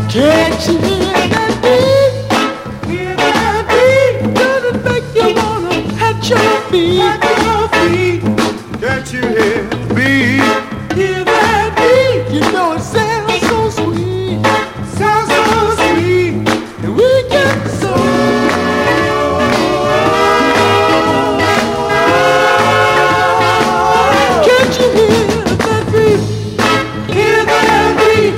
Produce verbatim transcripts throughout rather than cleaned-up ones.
Can't you hear that beat? Hear that beat? Does it make you wanna pat your feet? Pat your feet. Can't you hear the beat? Hear that beat? You know it sounds so sweet. Sounds so sweet. And we get so. Can't you hear that beat? Hear that beat?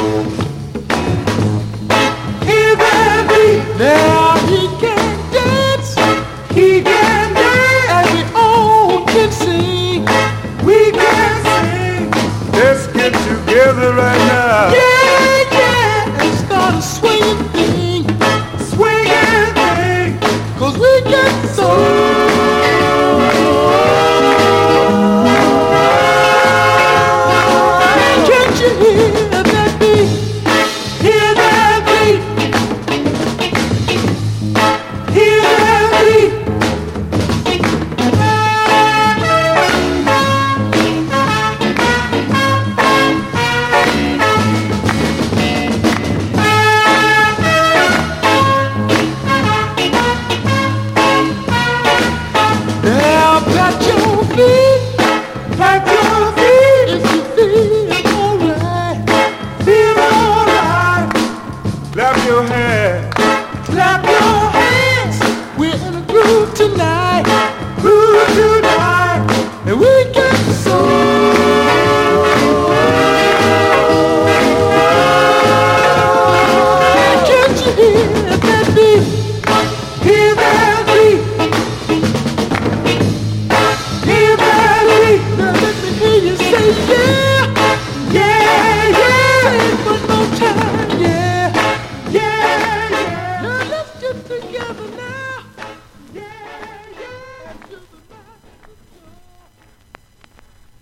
Hear that beat? Now he can dance. He can dance. And we all can sing. We can sing. Let's get together right now. Yeah, yeah. And start a swinging thing. Swinging thing. Cause we get so. Can't you hear that beat? Hear that beat? Hear that beat? Now pat your feet, pat your feet if you feel alright, feel alright. Clap your hands, clap your hands. We're in a groove tonight.